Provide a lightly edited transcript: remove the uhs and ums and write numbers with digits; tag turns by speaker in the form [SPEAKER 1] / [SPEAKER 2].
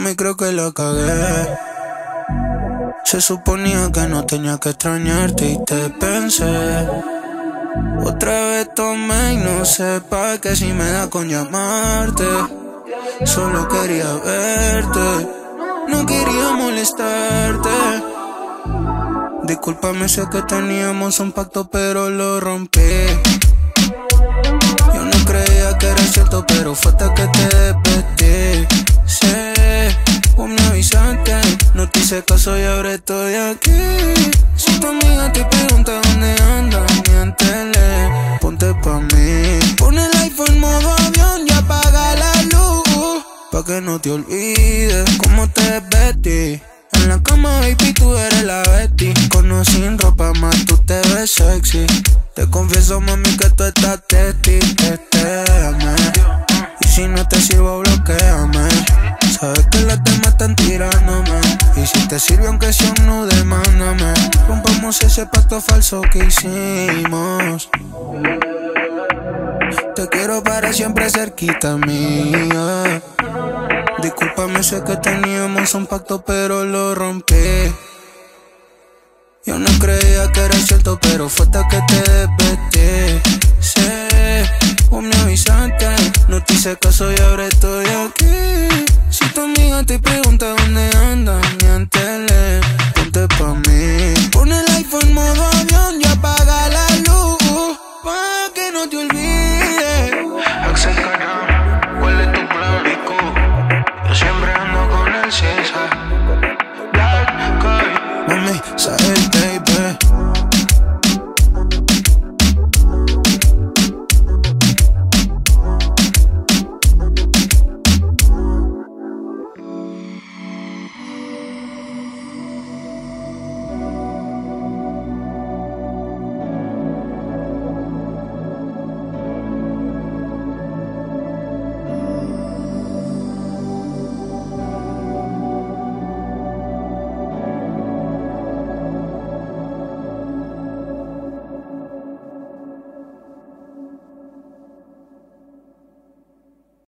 [SPEAKER 1] Mami, creo que la cagué. Se suponía que no tenía que extrañarte y te pensé. Otra vez tomé y no sé pa' qué si me da con llamarte. Solo quería verte, no quería molestarte. Discúlpame, sé que teníamos un pacto pero lo rompí. Yo no creía que era cierto, pero fue hasta que te desperté. Sé, vos me avisaste, no te hice caso y ahora estoy aquí. Si tu amiga te pregunta dónde andas, miéntele, ponte pa' mí. Pon el iPhone modo avión y apaga la luz, pa' que no te olvides cómo te vestí. En la cama, baby, tú eres la Betty. Con o sin ropa más, tú te ves sexy. Te confieso, mami, que tú estás testi, testéame. Y si no te sirvo, bloquéame. Sabes que las demás están tirándome. Y si te sirve aunque sea un nude, mándame. Rompamos ese pacto falso que hicimos. Te quiero para siempre cerquita mía. Discúlpame, sé que teníamos un pacto pero lo rompí. Yo no creía que era cierto, pero fue hasta que te desperté. Sé, vos me avisaste, no te hice caso y ahora estoy aquí. Si tu amiga te pregunta dónde andas, miéntele, ponte pa' mí. Pon el iPhone modo